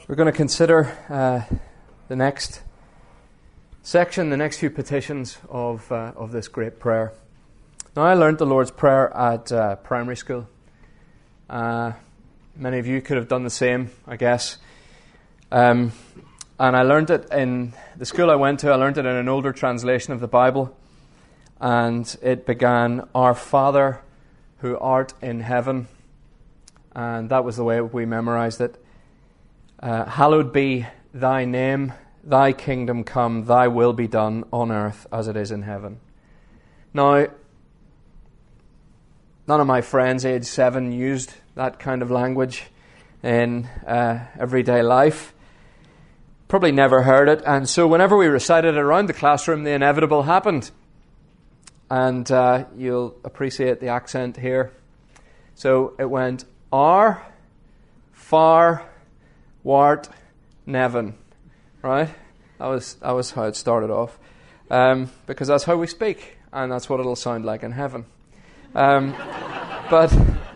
We're going to consider the next section, the next few petitions of this great prayer. Now, I learned the Lord's Prayer at primary school. Many of you could have done the same, I guess. And I learned it in the school I went to. I learned it in an older translation of the Bible. And it began, "Our Father who art in heaven." And that was the way we memorized it. "Hallowed be thy name, thy kingdom come, thy will be done on earth as it is in heaven." Now, none of my friends age 7 used that kind of language in everyday life. Probably never heard it. And so whenever we recited it around the classroom, the inevitable happened. And you'll appreciate the accent here. So it went, "Our, far, wart, Nevin," right? That was how it started off, because that's how we speak, and that's what it'll sound like in heaven. But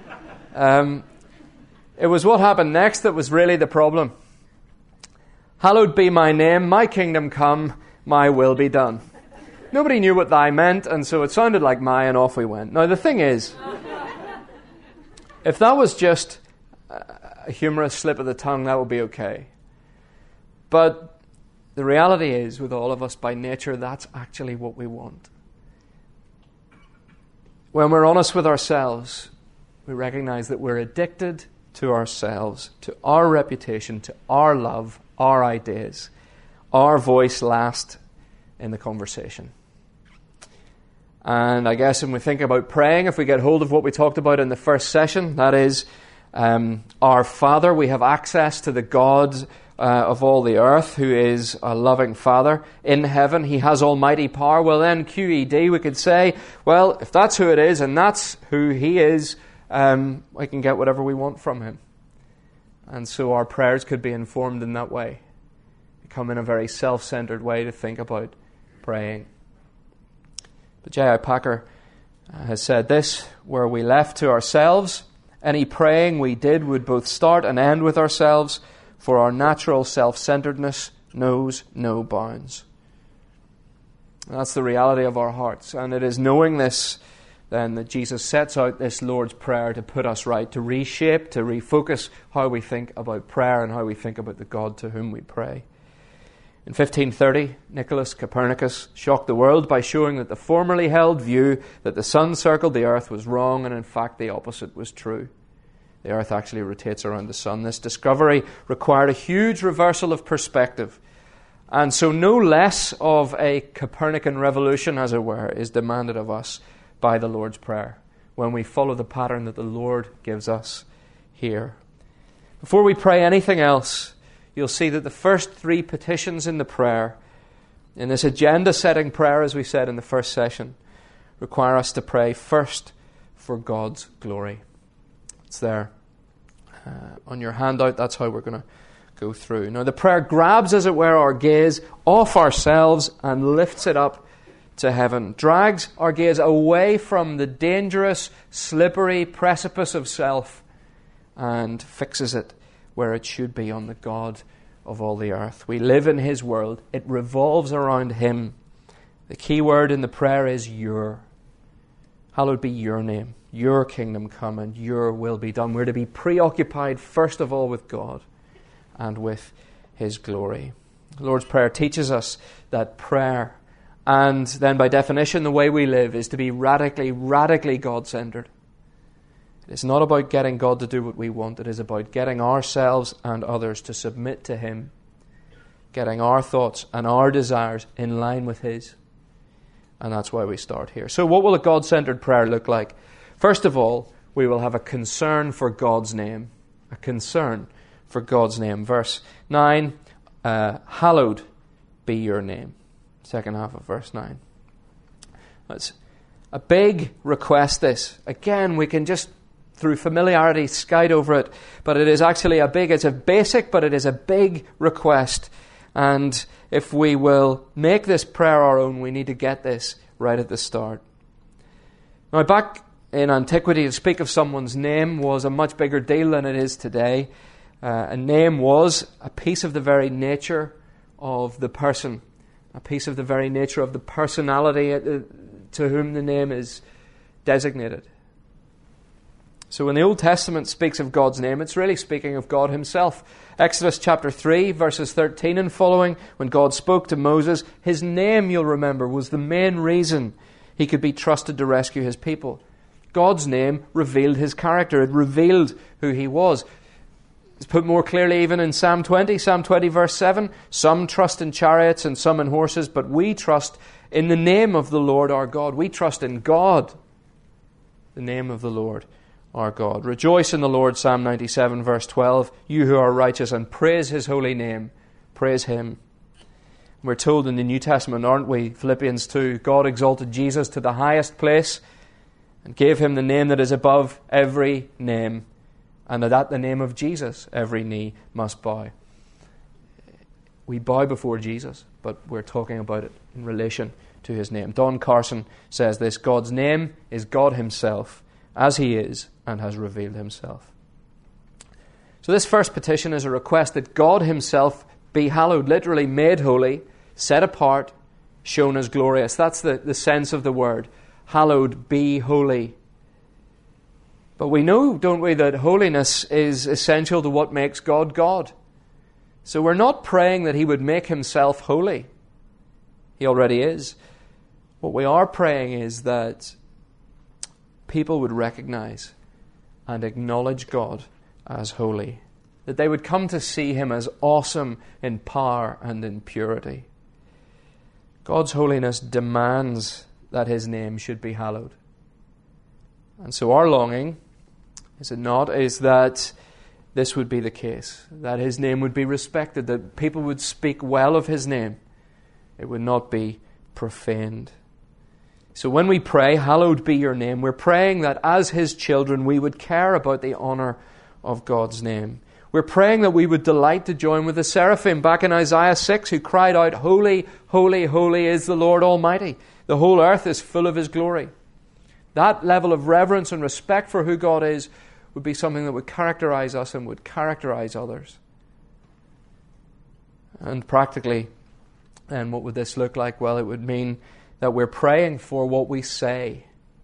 it was what happened next that was really the problem. "Hallowed be my name, my kingdom come, my will be done." Nobody knew what thy meant, and so it sounded like my, and off we went. Now the thing is, if that was just a humorous slip of the tongue, that would be okay. But the reality is, with all of us by nature, that's actually what we want. When we're honest with ourselves, we recognize that we're addicted to ourselves, to our reputation, to our love, our ideas, our voice last in the conversation. And I guess when we think about praying, if we get hold of what we talked about in the first session, that is, our Father, we have access to the God of all the earth, who is a loving Father in heaven. He has almighty power. Well then, QED, we could say, well, if that's who it is and that's who He is, we can get whatever we want from Him. And so our prayers could be informed in that way. Become in a very self-centered way to think about praying. But J.I. Packer has said this: "Were we left to ourselves, any praying we did would both start and end with ourselves, for our natural self-centeredness knows no bounds." And that's the reality of our hearts. And it is knowing this, then, that Jesus sets out this Lord's Prayer to put us right, to reshape, to refocus how we think about prayer and how we think about the God to whom we pray. In 1530, Nicholas Copernicus shocked the world by showing that the formerly held view that the sun circled the earth was wrong, and in fact the opposite was true. The earth actually rotates around the sun. This discovery required a huge reversal of perspective. And so no less of a Copernican revolution, as it were, is demanded of us by the Lord's Prayer when we follow the pattern that the Lord gives us here. Before we pray anything else, you'll see that the first 3 petitions in the prayer, in this agenda-setting prayer, as we said in the first session, require us to pray first for God's glory. It's there on your handout. That's how we're going to go through. Now, the prayer grabs, as it were, our gaze off ourselves and lifts it up to heaven. Drags our gaze away from the dangerous, slippery precipice of self and fixes it where it should be, on the God of all the earth. We live in His world. It revolves around Him. The key word in the prayer is your. Hallowed be your name. Your kingdom come and your will be done. We're to be preoccupied first of all with God and with His glory. The Lord's Prayer teaches us that prayer, and then by definition the way we live, is to be radically, radically God-centered. It is not about getting God to do what we want. It is about getting ourselves and others to submit to Him, getting our thoughts and our desires in line with His. And that's why we start here. So what will a God-centered prayer look like? First of all, we will have a concern for God's name. A concern for God's name. Verse 9, hallowed be your name. Second half of verse 9. That's a big request, this. Again, we can just, through familiarity, skite over it. But it is actually it's a basic, but it is a big request. And if we will make this prayer our own, we need to get this right at the start. Now, back in antiquity, to speak of someone's name was a much bigger deal than it is today. A name was a piece of the very nature of the person, a piece of the very nature of the personality to whom the name is designated. So when the Old Testament speaks of God's name, it's really speaking of God himself. Exodus chapter 3, verses 13 and following, when God spoke to Moses, his name, you'll remember, was the main reason he could be trusted to rescue his people. God's name revealed his character. It revealed who he was. It's put more clearly even in Psalm 20 verse 7. Some trust in chariots and some in horses, but we trust in the name of the Lord our God. We trust in God, the name of the Lord our God. Rejoice in the Lord, Psalm 97 verse 12. You who are righteous, and praise his holy name. Praise him. We're told in the New Testament, aren't we? Philippians 2, God exalted Jesus to the highest place and gave him the name that is above every name, and that at the name of Jesus every knee must bow. We bow before Jesus, but we're talking about it in relation to his name. Don Carson says this: God's name is God himself, as he is and has revealed himself. So this first petition is a request that God himself be hallowed, literally made holy, set apart, shown as glorious. That's the sense of the word. Hallowed, be holy. But we know, don't we, that holiness is essential to what makes God God. So we're not praying that he would make himself holy. He already is. What we are praying is that people would recognize and acknowledge God as holy. That they would come to see him as awesome in power and in purity. God's holiness demands that his name should be hallowed. And so our longing, is it not, is that this would be the case. That his name would be respected. That people would speak well of his name. It would not be profaned. So when we pray, hallowed be your name, we're praying that as his children we would care about the honor of God's name. We're praying that we would delight to join with the seraphim back in Isaiah 6 who cried out, Holy, holy, holy is the Lord Almighty. The whole earth is full of his glory. That level of reverence and respect for who God is would be something that would characterize us and would characterize others. And practically, and what would this look like? Well, it would mean that we're praying for what we say.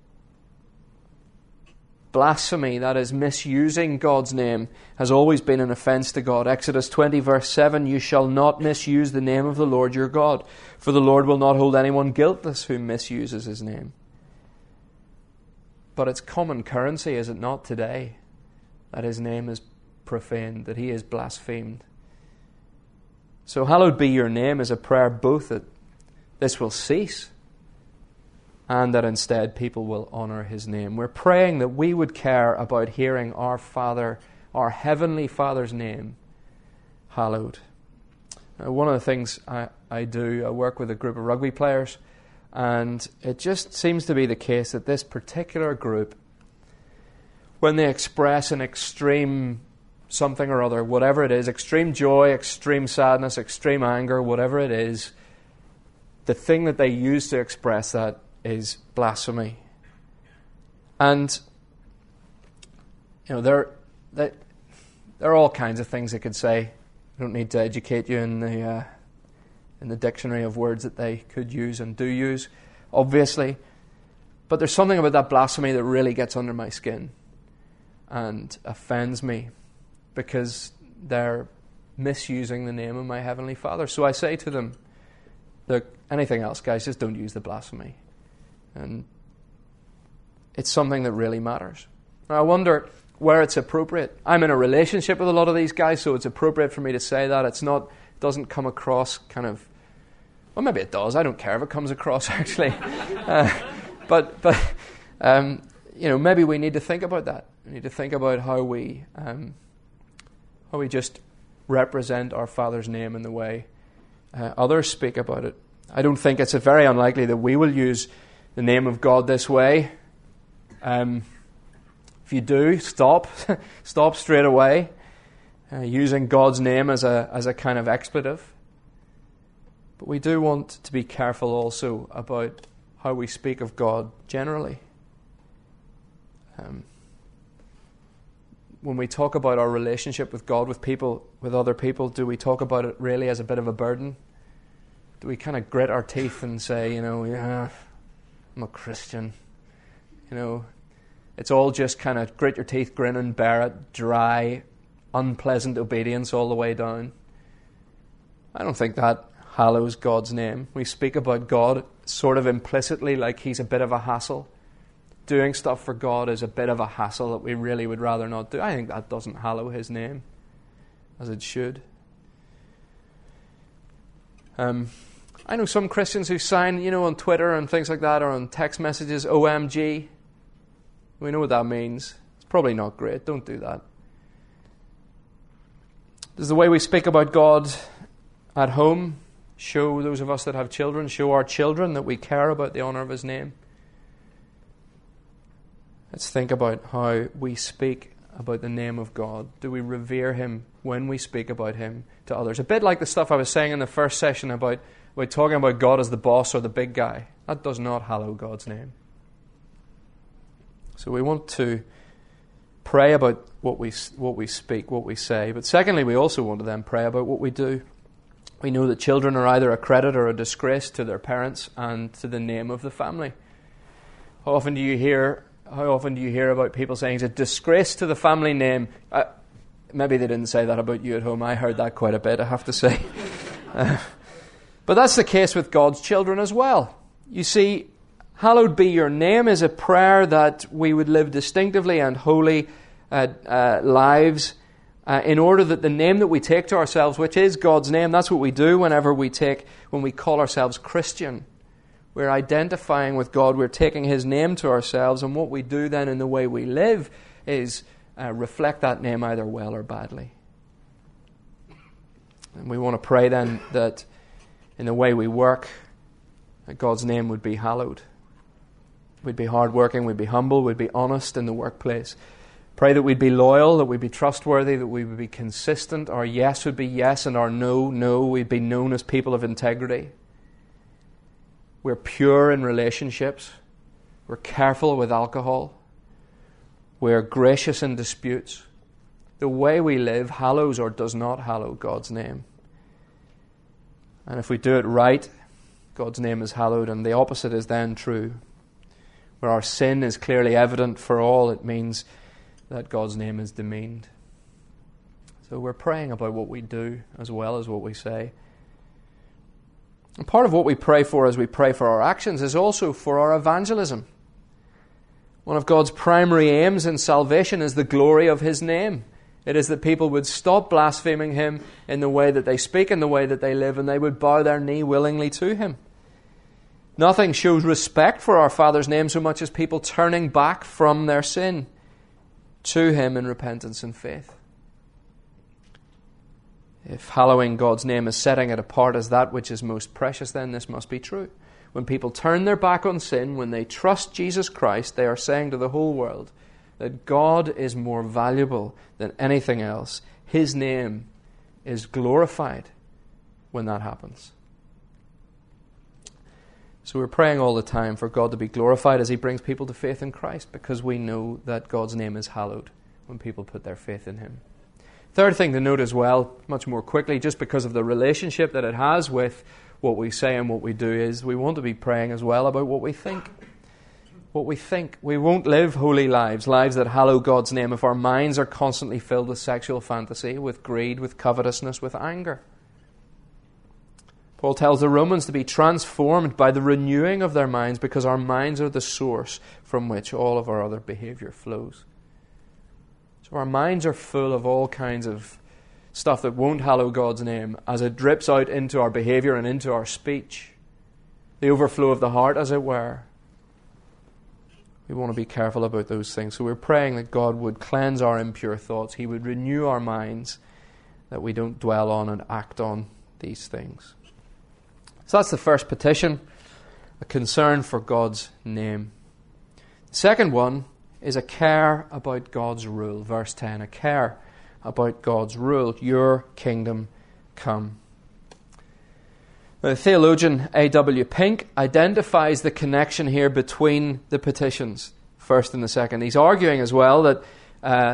Blasphemy, that is misusing God's name, has always been an offense to God. Exodus 20 verse 7, you shall not misuse the name of the Lord your God, for the Lord will not hold anyone guiltless who misuses his name. But it's common currency, is it not, today, that his name is profaned, that he is blasphemed. So hallowed be your name is a prayer both that this will cease and that instead people will honor his name. We're praying that we would care about hearing our Father, our Heavenly Father's name, hallowed. One of the things I do, I work with a group of rugby players, and it just seems to be the case that this particular group, when they express an extreme something or other, whatever it is, extreme joy, extreme sadness, extreme anger, whatever it is, the thing that they use to express that is blasphemy. And you know, there are all kinds of things they could say. I don't need to educate you in the dictionary of words that they could use and do use, obviously. But there's something about that blasphemy that really gets under my skin and offends me, because they're misusing the name of my Heavenly Father. So I say to them, look, anything else, guys, just don't use the blasphemy. And it's something that really matters. Now, I wonder where it's appropriate. I'm in a relationship with a lot of these guys, so it's appropriate for me to say that. It doesn't come across kind of, well, maybe it does. I don't care if it comes across, actually. But you know, maybe we need to think about that. We need to think about how we just represent our Father's name in the way others speak about it. I don't think it's very unlikely that we will use the name of God this way. If you do, stop straight away, using God's name as a kind of expletive. But we do want to be careful also about how we speak of God generally. when we talk about our relationship with God, with people, with other people, do we talk about it really as a bit of a burden? Do we kind of grit our teeth and say, yeah, I'm a Christian. It's all just kind of grit your teeth, grin and bear it, dry, unpleasant obedience all the way down. I don't think that hallows God's name. We speak about God sort of implicitly like he's a bit of a hassle. Doing stuff for God is a bit of a hassle that we really would rather not do. I think that doesn't hallow his name as it should. I know some Christians who sign, on Twitter and things like that, or on text messages, OMG. We know what that means. It's probably not great. Don't do that. Does the way we speak about God at home show those of us that have children, show our children that we care about the honour of his name? Let's think about how we speak about the name of God. Do we revere him when we speak about him to others? A bit like the stuff I was saying in the first session about talking about God as the boss or the big guy. That does not hallow God's name. So we want to pray about what we speak, what we say. But secondly, we also want to then pray about what we do. We know that children are either a credit or a disgrace to their parents and to the name of the family. How often do you hear about people saying it's a disgrace to the family name? Maybe they didn't say that about you at home. I heard that quite a bit, I have to say. But that's the case with God's children as well. You see, hallowed be your name is a prayer that we would live distinctively and holy lives in order that the name that we take to ourselves, which is God's name, that's what we do when we call ourselves Christian. We're identifying with God, we're taking his name to ourselves, and what we do then in the way we live is reflect that name either well or badly. And we want to pray then that in the way we work, that God's name would be hallowed. We'd be hardworking, we'd be humble, we'd be honest in the workplace. Pray that we'd be loyal, that we'd be trustworthy, that we would be consistent. Our yes would be yes and our no, no. We'd be known as people of integrity. We're pure in relationships. We're careful with alcohol. We're gracious in disputes. The way we live hallows or does not hallow God's name. And if we do it right, God's name is hallowed, and the opposite is then true. Where our sin is clearly evident for all, it means that God's name is demeaned. So we're praying about what we do as well as what we say. And part of what we pray for as we pray for our actions is also for our evangelism. One of God's primary aims in salvation is the glory of his name. It is that people would stop blaspheming him in the way that they speak, in the way that they live, and they would bow their knee willingly to him. Nothing shows respect for our Father's name so much as people turning back from their sin to him in repentance and faith. If hallowing God's name is setting it apart as that which is most precious, then this must be true. When people turn their back on sin, when they trust Jesus Christ, they are saying to the whole world that God is more valuable than anything else. His name is glorified when that happens. So we're praying all the time for God to be glorified as he brings people to faith in Christ, because we know that God's name is hallowed when people put their faith in him. Third thing to note as well, much more quickly, just because of the relationship that it has with what we say and what we do, is we want to be praying as well about what we think. What we think. We won't live holy lives, lives that hallow God's name, if our minds are constantly filled with sexual fantasy, with greed, with covetousness, with anger. Paul tells the Romans to be transformed by the renewing of their minds, because our minds are the source from which all of our other behavior flows. So our minds are full of all kinds of stuff that won't hallow God's name as it drips out into our behavior and into our speech. The overflow of the heart, as it were. We want to be careful about those things. So we're praying that God would cleanse our impure thoughts. He would renew our minds, that we don't dwell on and act on these things. So that's the first petition, a concern for God's name. The second one is a care about God's rule. Verse 10, a care about God's rule. Your kingdom come. Now, the theologian A.W. Pink identifies the connection here between the petitions, first and the second. He's arguing as well that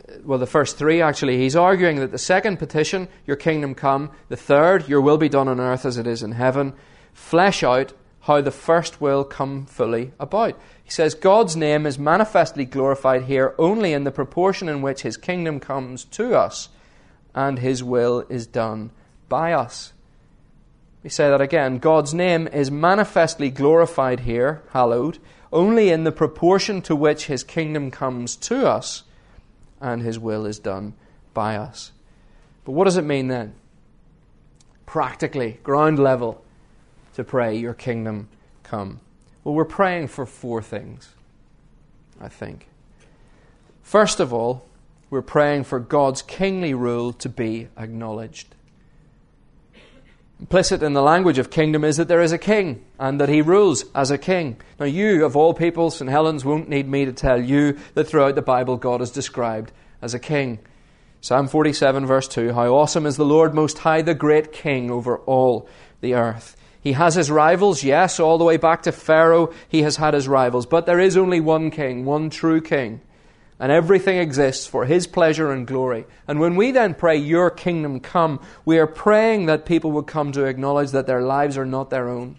the first three actually, he's arguing that the second petition, your kingdom come, the third, your will be done on earth as it is in heaven, flesh out how the first will come fully about. He says God's name is manifestly glorified here only in the proportion in which his kingdom comes to us and his will is done by us. We say that again. God's name is manifestly glorified here, hallowed, only in the proportion to which his kingdom comes to us and his will is done by us. But what does it mean then? Practically, ground level, to pray, your kingdom come. Well, we're praying for four things, I think. First of all, we're praying for God's kingly rule to be acknowledged. Implicit in the language of kingdom is that there is a king and that he rules as a king. Now you, of all people, St. Helens, won't need me to tell you that throughout the Bible God is described as a king. Psalm 47 verse 2, how awesome is the Lord Most High, the great King over all the earth. He has his rivals, yes, all the way back to Pharaoh he has had his rivals, but there is only one king, one true king. And everything exists for his pleasure and glory. And when we then pray, your kingdom come, we are praying that people will come to acknowledge that their lives are not their own.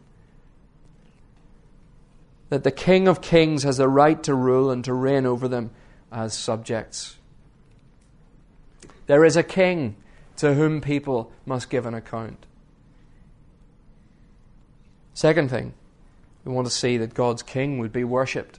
That the King of Kings has the right to rule and to reign over them as subjects. There is a king to whom people must give an account. Second thing, we want to see that God's king would be worshipped.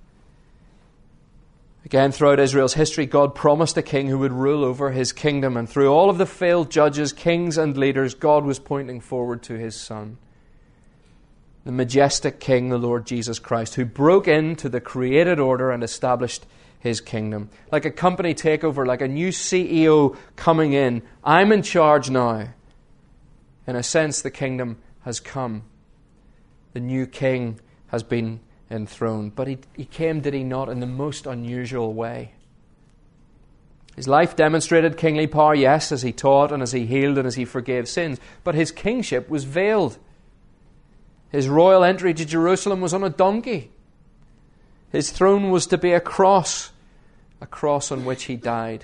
Again, throughout Israel's history, God promised a king who would rule over his kingdom. And through all of the failed judges, kings and leaders, God was pointing forward to his Son. The majestic King, the Lord Jesus Christ, who broke into the created order and established his kingdom. Like a company takeover, like a new CEO coming in. I'm in charge now. In a sense, the kingdom has come. The new king has been enthroned. But he came, did he not, in the most unusual way. His life demonstrated kingly power, yes, as he taught and as he healed and as he forgave sins. But his kingship was veiled. His royal entry to Jerusalem was on a donkey. His throne was to be a cross on which he died.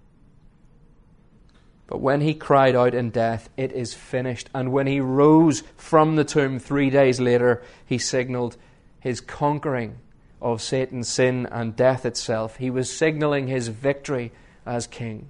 But when he cried out in death, it is finished. And when he rose from the tomb 3 days later, he signaled his conquering of Satan, sin, and death itself. He was signaling his victory as king.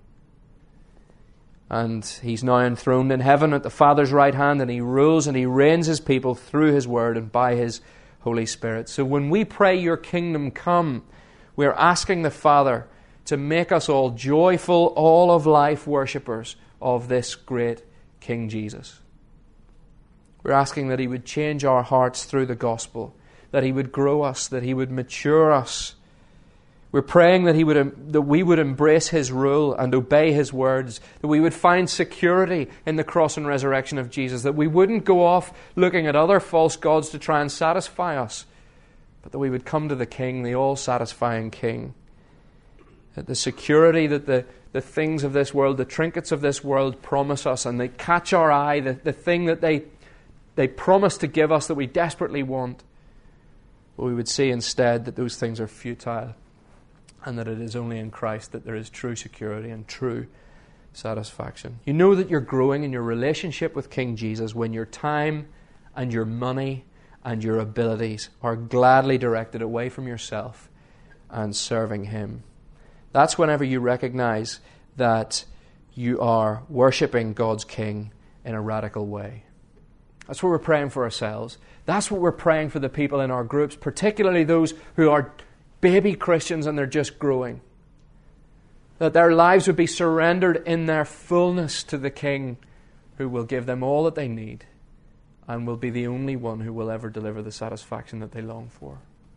And he's now enthroned in heaven at the Father's right hand, and he rules and he reigns his people through his word and by his Holy Spirit. So when we pray, your kingdom come, we're asking the Father to make us all joyful, all of life worshippers of this great King Jesus. We're asking that he would change our hearts through the gospel, that he would grow us, that he would mature us. We're praying that we would embrace his rule and obey his words, that we would find security in the cross and resurrection of Jesus, that we wouldn't go off looking at other false gods to try and satisfy us, but that we would come to the King, the all-satisfying King. That the security that the things of this world, the trinkets of this world promise us, and they catch our eye, the thing that they promise to give us that we desperately want, but we would see instead that those things are futile, and that it is only in Christ that there is true security and true satisfaction. You know that you're growing in your relationship with King Jesus when your time and your money and your abilities are gladly directed away from yourself and serving him. That's whenever you recognize that you are worshipping God's King in a radical way. That's what we're praying for ourselves. That's what we're praying for the people in our groups, particularly those who are baby Christians and they're just growing. That their lives would be surrendered in their fullness to the King who will give them all that they need and will be the only one who will ever deliver the satisfaction that they long for.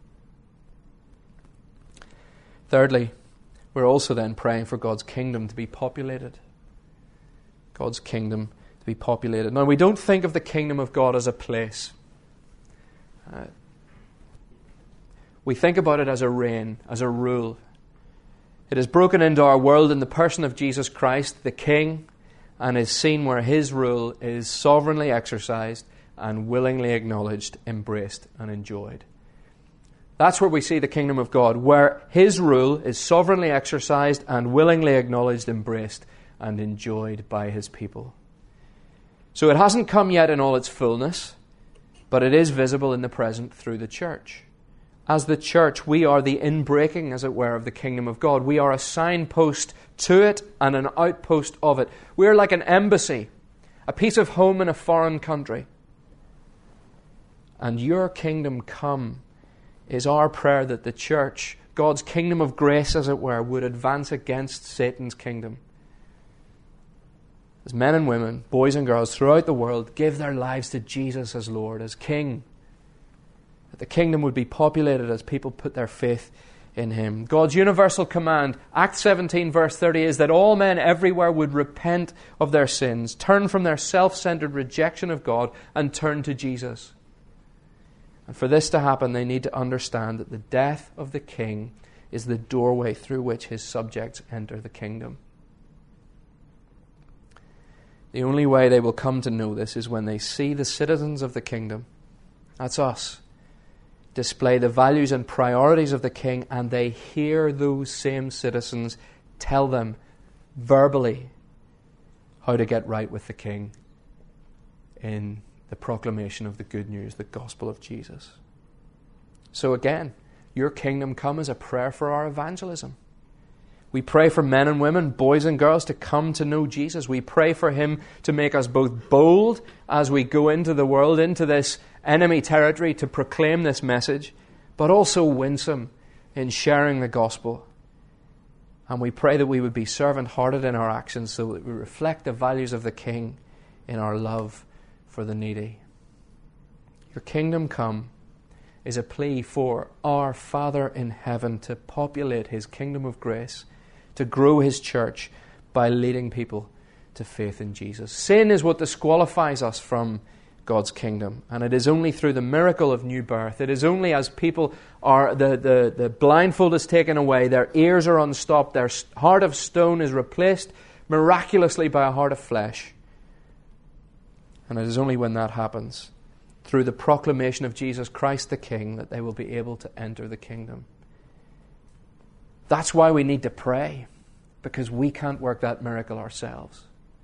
Thirdly, we're also then praying for God's kingdom to be populated. God's kingdom to be populated. Now, we don't think of the kingdom of God as a place. We think about it as a reign, as a rule. It is broken into our world in the person of Jesus Christ, the King, and is seen where his rule is sovereignly exercised and willingly acknowledged, embraced, and enjoyed. That's where we see the kingdom of God, where His rule is sovereignly exercised and willingly acknowledged, embraced, and enjoyed by His people. So it hasn't come yet in all its fullness, but it is visible in the present through the church. As the church, we are the inbreaking, as it were, of the kingdom of God. We are a signpost to it and an outpost of it. We are like an embassy, a piece of home in a foreign country. And your kingdom come is our prayer that the church, God's kingdom of grace, as it were, would advance against Satan's kingdom. As men and women, boys and girls throughout the world give their lives to Jesus as Lord, as King, that the kingdom would be populated as people put their faith in Him. God's universal command, Acts 17 verse 30, is that all men everywhere would repent of their sins, turn from their self-centered rejection of God, and turn to Jesus. And for this to happen, they need to understand that the death of the King is the doorway through which His subjects enter the kingdom. The only way they will come to know this is when they see the citizens of the kingdom, that's us, display the values and priorities of the King, and they hear those same citizens tell them verbally how to get right with the King in the proclamation of the good news, the gospel of Jesus. So again, your kingdom come is a prayer for our evangelism. We pray for men and women, boys and girls, to come to know Jesus. We pray for Him to make us both bold as we go into the world, into this enemy territory, to proclaim this message, but also winsome in sharing the gospel. And we pray that we would be servant-hearted in our actions so that we reflect the values of the King in our love for the needy. Your kingdom come is a plea for our Father in heaven to populate His kingdom of grace, to grow His church by leading people to faith in Jesus. Sin is what disqualifies us from God's kingdom, and it is only through the miracle of new birth, it is only as people are, the blindfold is taken away, their ears are unstopped, their heart of stone is replaced miraculously by a heart of flesh. And it is only when that happens, through the proclamation of Jesus Christ the King, that they will be able to enter the kingdom. That's why we need to pray, because we can't work that miracle ourselves.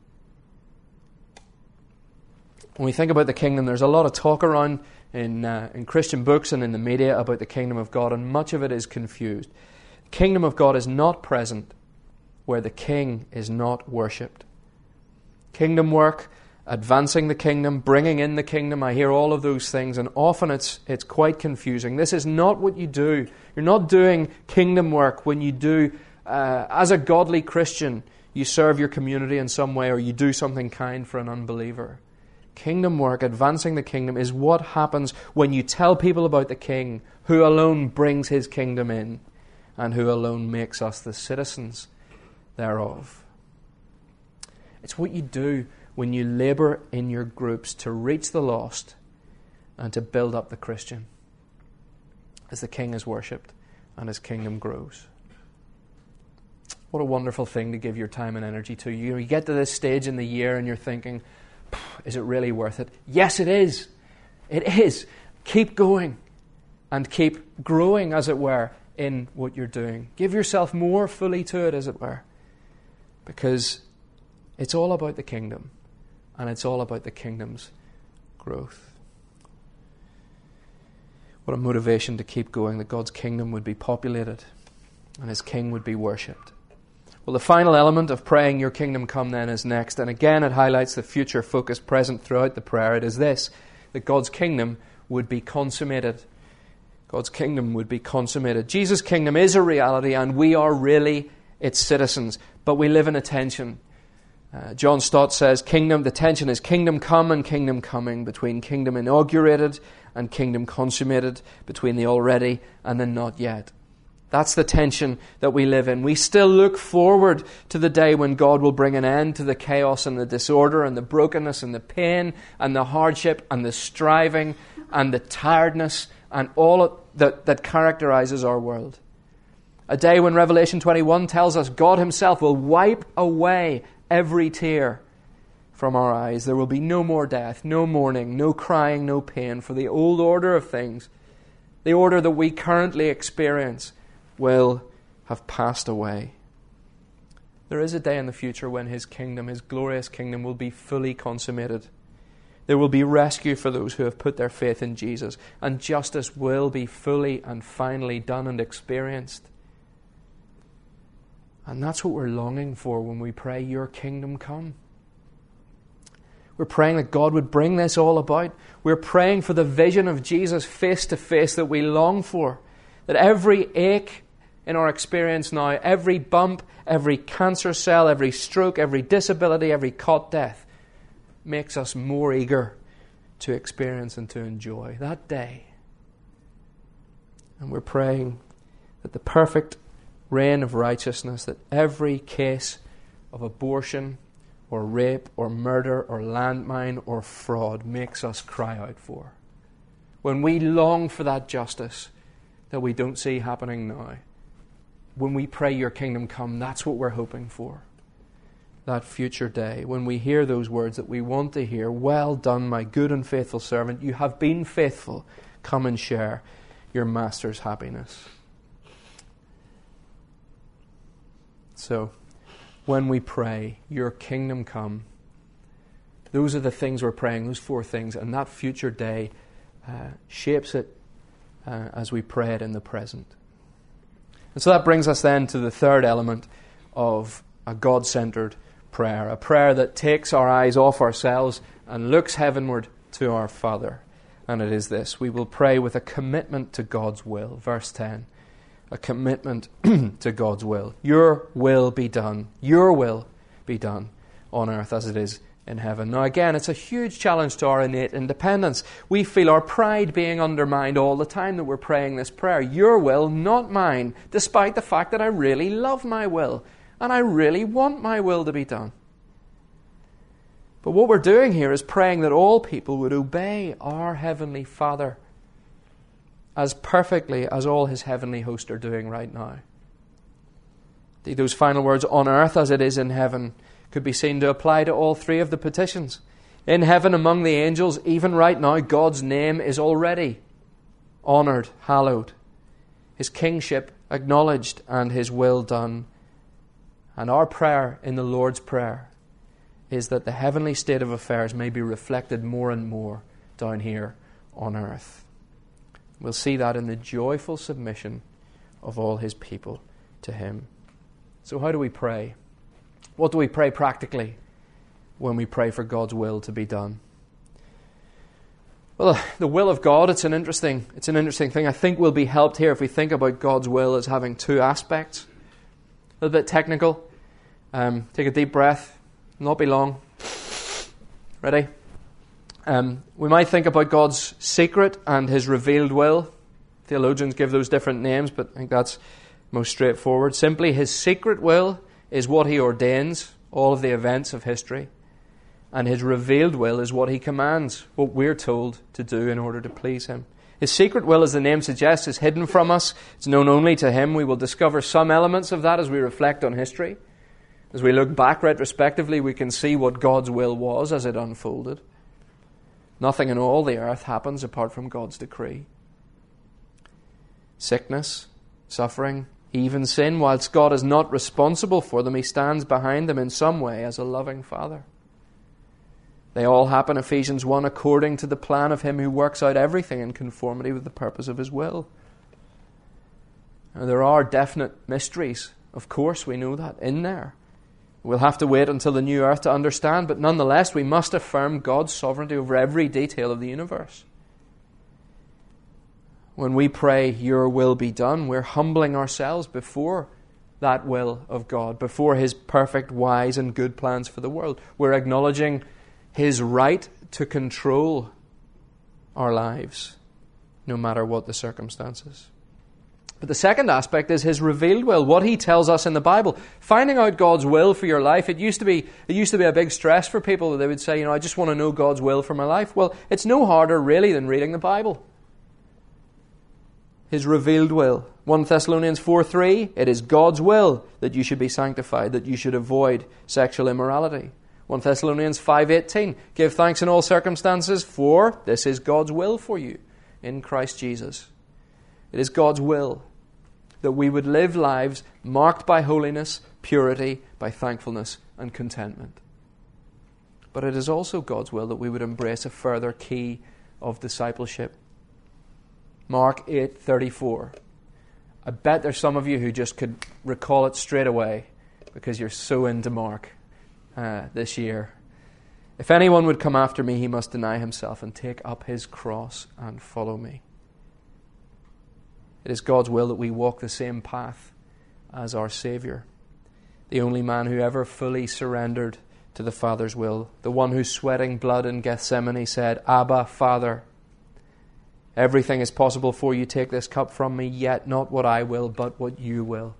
When we think about the kingdom, there's a lot of talk around in Christian books and in the media about the kingdom of God, and much of it is confused. The kingdom of God is not present where the King is not worshipped. Kingdom work, advancing the kingdom, bringing in the kingdom, I hear all of those things, and often it's quite confusing. This is not what you do. You're not doing kingdom work when you do, as a godly Christian, you serve your community in some way or you do something kind for an unbeliever. Kingdom work, advancing the kingdom, is what happens when you tell people about the King, who alone brings His kingdom in and who alone makes us the citizens thereof. It's what you do when you labour in your groups to reach the lost and to build up the Christian as the King is worshipped and His kingdom grows. What a wonderful thing to give your time and energy to. You get to this stage in the year and you're thinking, is it really worth it? Yes, it is. It is. Keep going and keep growing, as it were, in what you're doing. Give yourself more fully to it, as it were, because it's all about the kingdom. And it's all about the kingdom's growth. What a motivation to keep going, that God's kingdom would be populated and His King would be worshipped. Well, the final element of praying your kingdom come then is next. And again, it highlights the future focus present throughout the prayer. It is this, that God's kingdom would be consummated. God's kingdom would be consummated. Jesus' kingdom is a reality and we are really its citizens. But we live in a tension. John Stott says, the tension is kingdom come and kingdom coming, between kingdom inaugurated and kingdom consummated, between the already and the not yet. That's the tension that we live in. We still look forward to the day when God will bring an end to the chaos and the disorder and the brokenness and the pain and the hardship and the striving and the tiredness and all that characterizes our world. A day when Revelation 21 tells us God Himself will wipe away every tear from our eyes. There will be no more death, no mourning, no crying, no pain, for the old order of things The order that we currently experience will have passed away. There is a day in the future when His kingdom, His glorious kingdom, will be fully consummated. There will be rescue for those who have put their faith in Jesus, and justice will be fully and finally done and experienced. And that's what we're longing for when we pray, Your kingdom come. We're praying that God would bring this all about. We're praying for the vision of Jesus face to face that we long for. That every ache in our experience now, every bump, every cancer cell, every stroke, every disability, every cot death, makes us more eager to experience and to enjoy that day. And we're praying that the perfect reign of righteousness, that every case of abortion or rape or murder or landmine or fraud makes us cry out for. When we long for that justice that we don't see happening now, when we pray, Your kingdom come, that's what we're hoping for. That future day, when we hear those words that we want to hear, well done, my good and faithful servant, you have been faithful, come and share your master's happiness. So, when we pray, Your kingdom come, those are the things we're praying, those four things, and that future day shapes it as we pray it in the present. And so that brings us then to the third element of a God-centered prayer, a prayer that takes our eyes off ourselves and looks heavenward to our Father. And it is this: we will pray with a commitment to God's will. Verse 10, a commitment to God's will. Your will be done. Your will be done on earth as it is in heaven. Now again, it's a huge challenge to our innate independence. We feel our pride being undermined all the time that we're praying this prayer. Your will, not mine, despite the fact that I really love my will and I really want my will to be done. But what we're doing here is praying that all people would obey our Heavenly Father as perfectly as all His heavenly hosts are doing right now. Those final words, on earth as it is in heaven, could be seen to apply to all three of the petitions. In heaven among the angels, even right now, God's name is already honoured, hallowed. His kingship acknowledged and His will done. And our prayer in the Lord's Prayer is that the heavenly state of affairs may be reflected more and more down here on earth. We'll see that in the joyful submission of all His people to Him. So how do we pray? What do we pray practically when we pray for God's will to be done? Well, the will of God, it's an interesting thing. I think we'll be helped here if we think about God's will as having two aspects. A little bit technical. Take a deep breath. Not be long. Ready? We might think about God's secret and His revealed will. Theologians give those different names, but I think that's most straightforward. Simply, His secret will is what He ordains, all of the events of history. And His revealed will is what He commands, what we're told to do in order to please Him. His secret will, as the name suggests, is hidden from us. It's known only to Him. We will discover some elements of that as we reflect on history. As we look back retrospectively, we can see what God's will was as it unfolded. Nothing in all the earth happens apart from God's decree. Sickness, suffering, even sin, whilst God is not responsible for them, He stands behind them in some way as a loving Father. They all happen, Ephesians 1, according to the plan of Him who works out everything in conformity with the purpose of His will. Now, there are definite mysteries, of course, we know that, in there. We'll have to wait until the new earth to understand, but nonetheless we must affirm God's sovereignty over every detail of the universe. When we pray, Your will be done, we're humbling ourselves before that will of God, before His perfect, wise and good plans for the world. We're acknowledging His right to control our lives, no matter what the circumstances. But the second aspect is His revealed will, what He tells us in the Bible. Finding out God's will for your life, it used to be a big stress for people. They would say, I just want to know God's will for my life. Well, it's no harder really than reading the Bible. His revealed will. 1 Thessalonians 4:3, it is God's will that you should be sanctified, that you should avoid sexual immorality. 1 Thessalonians 5:18, give thanks in all circumstances, for this is God's will for you in Christ Jesus. It is God's will that we would live lives marked by holiness, purity, by thankfulness and contentment. But it is also God's will that we would embrace a further key of discipleship. Mark 8:34. I bet there's some of you who just could recall it straight away because you're so into Mark this year. If anyone would come after me, he must deny himself and take up his cross and follow me. It is God's will that we walk the same path as our Saviour, the only man who ever fully surrendered to the Father's will, the one who, sweating blood in Gethsemane, said, Abba, Father, everything is possible for you. Take this cup from me, yet not what I will, but what you will.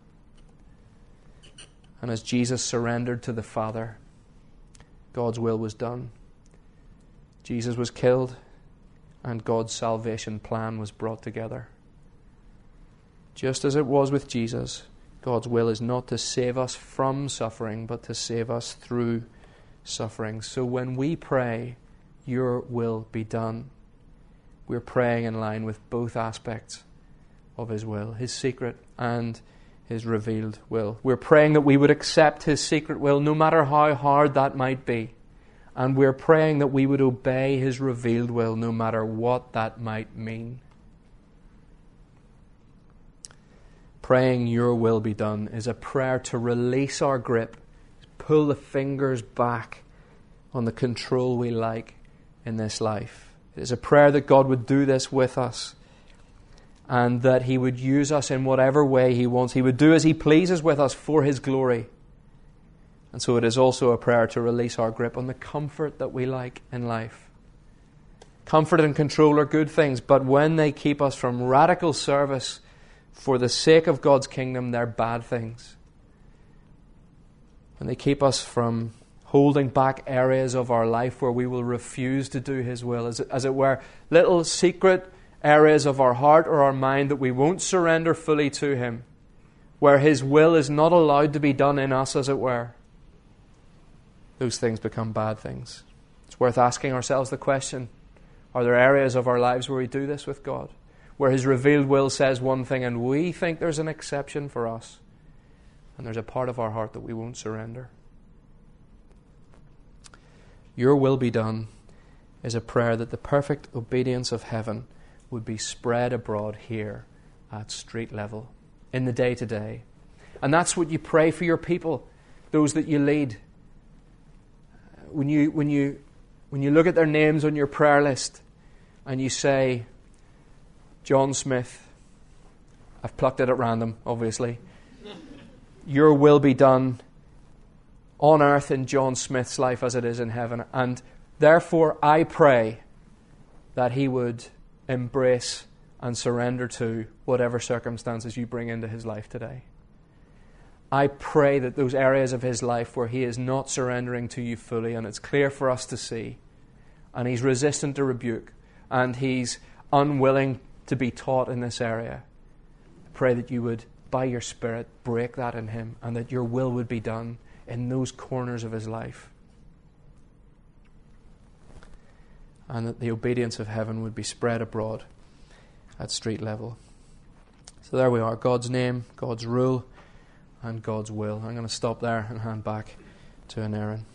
And as Jesus surrendered to the Father, God's will was done. Jesus was killed, and God's salvation plan was brought together. Just as it was with Jesus, God's will is not to save us from suffering, but to save us through suffering. So when we pray, your will be done, we're praying in line with both aspects of His will, His secret and His revealed will. We're praying that we would accept His secret will, no matter how hard that might be. And we're praying that we would obey His revealed will, no matter what that might mean. Praying your will be done is a prayer to release our grip, pull the fingers back on the control we like in this life. It is a prayer that God would do this with us and that He would use us in whatever way He wants. He would do as He pleases with us for His glory. And so it is also a prayer to release our grip on the comfort that we like in life. Comfort and control are good things, but when they keep us from radical service for the sake of God's kingdom, they're bad things. When they keep us from holding back areas of our life where we will refuse to do His will, as it were, little secret areas of our heart or our mind that we won't surrender fully to Him, where His will is not allowed to be done in us, as it were, those things become bad things. It's worth asking ourselves the question, are there areas of our lives where we do this with God, where His revealed will says one thing and we think there's an exception for us, and there's a part of our heart that we won't surrender? Your will be done is a prayer that the perfect obedience of heaven would be spread abroad here at street level, in the day-to-day. And that's what you pray for your people, those that you lead. When you look at their names on your prayer list and you say, John Smith, I've plucked it at random, obviously. Your will be done on earth in John Smith's life as it is in heaven. And therefore I pray that he would embrace and surrender to whatever circumstances you bring into his life today. I pray that those areas of his life where he is not surrendering to you fully, and it's clear for us to see, and he's resistant to rebuke, and he's unwilling to be taught in this area, I pray that you would, by your Spirit, break that in him, and that your will would be done in those corners of his life. And that the obedience of heaven would be spread abroad at street level. So there we are, God's name, God's rule, and God's will. I'm going to stop there and hand back to Aaron.